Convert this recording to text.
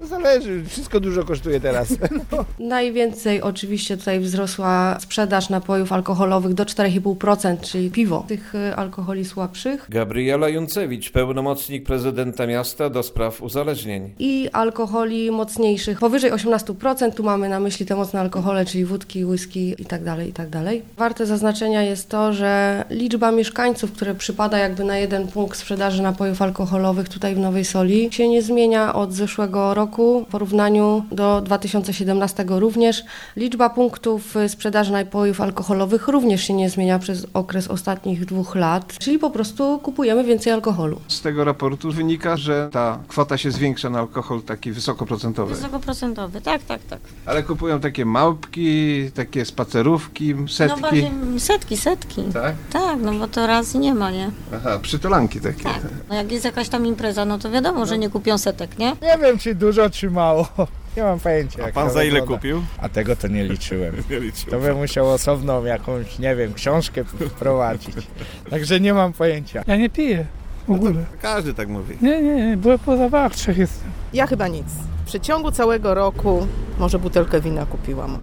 zależy, wszystko dużo kosztuje teraz. Najwięcej oczywiście tutaj wzrosła sprzedaż napojów alkoholowych do 4,5%, czyli piwo, tych alkoholi słabszych. Gabriela Juncewicz, pełnomocnik prezydenta miasta do spraw uzależnień. I alkoholi mocniejszych powyżej 18%, tu mamy na myśli te mocne alkohole, czyli wódki, whisky itd. Warte zaznaczenia jest to, że liczba mieszkańców, które przypada jakby na jeden punkt sprzedaży napojów alkoholowych tutaj w Nowej Soli się nie zmienia od zeszłego roku. W porównaniu do 2017 również. Liczba punktów sprzedaży napojów alkoholowych również się nie zmienia przez okres ostatnich 2 lat, czyli po prostu kupujemy więcej alkoholu. Z tego raportu wynika, że ta kwota się zwiększa na alkohol taki wysokoprocentowy. Wysokoprocentowy, tak. Ale kupują takie małpki, takie spacerówki, setki. No bardziej setki. Tak? Tak, no bo to raz nie ma, nie? Aha, przytulanki takie. Tak. No jak jest jakaś tam impreza, no to wiadomo, że nie kupią setek, nie? Nie wiem, czy dużo, czy mało. Nie mam pojęcia. A pan za ile kupił? A tego to nie liczyłem. Nie liczył. To bym musiał osobną jakąś, nie wiem, książkę wprowadzić. Także nie mam pojęcia. Ja nie piję w ogóle. Każdy tak mówi. Nie, bo po zabawach 3 jestem. Ja chyba nic. W przeciągu całego roku może butelkę wina kupiłam.